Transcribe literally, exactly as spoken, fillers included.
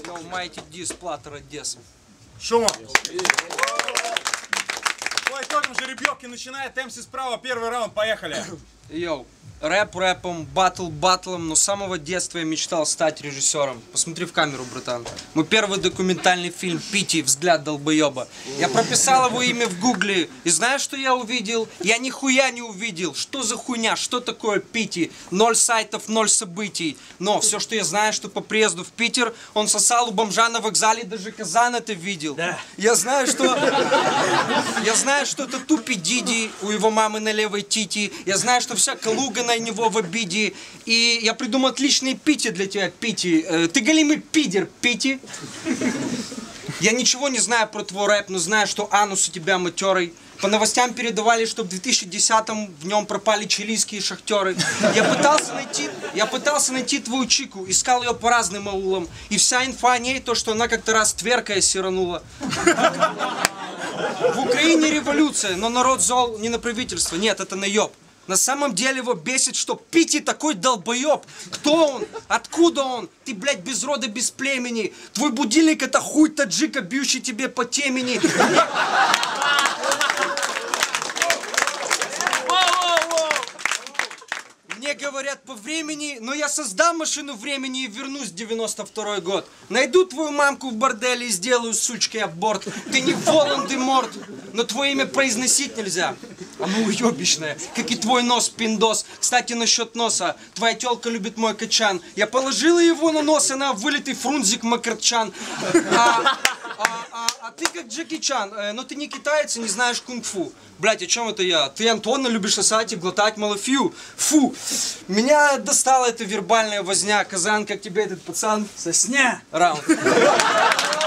Yo, mighty dis, Платтер, Одесса. Шума. По итогам жеребьевки начинает. МС справа, первый раунд, поехали. Йоу, рэп рэпом, батл батлом, но с самого детства я мечтал стать режиссером. Посмотри в камеру, братан. Мой первый документальный фильм «Пити. Взгляд долбоеба». Я прописал его имя в гугле, и знаешь, что я увидел? Я нихуя не увидел. Что за хуйня? Что такое Пити? Ноль сайтов, ноль событий. Но все, что я знаю, что по приезду в Питер он сосал у бомжа на вокзале, даже Казан это видел. Да. Я знаю, что... Я знаю, что это тупи Диди у его мамы на левой тити. Я знаю, что вся Калуга на него в обиде. И я придумал отличные Пити для тебя, Пити. Э, ты голимый пидер, Пити. Я ничего не знаю про твой рэп, но знаю, что анус у тебя матерый. По новостям передавали, что в две тысячи десятом в нем пропали чилийские шахтеры. Я пытался найти, я пытался найти твою чику, искал ее по разным аулам. И вся инфа о ней, то, что она как-то раз тверкая сиранула. В Украине революция, но народ зол не на правительство. Нет, это наеб. На самом деле его бесит, что Пити такой долбоеб. Кто он? Откуда он? Ты, блядь, без рода, без племени. Твой будильник это хуй таджика, бьющий тебе по темени. Мне говорят по времени, но я создам машину времени и вернусь в девяносто второй год. Найду твою мамку в борделе и сделаю сучке аборт. Ты не Волан-де-Морт, но твое имя произносить нельзя. Оно уебищное, как и твой нос, пиндос. Кстати, насчет носа. Твоя тёлка любит мой качан. Я положила его на нос, она вылитый фрунзик Макарчан. А, а, а, а ты как Джеки Чан, э, но ты не китаец и не знаешь кунг-фу. Блять, о чем это я? Ты, Антона, любишь сосать и глотать малафью. Фу! Меня достала эта вербальная возня. Казан, как тебе этот пацан? Сосня! Раунд.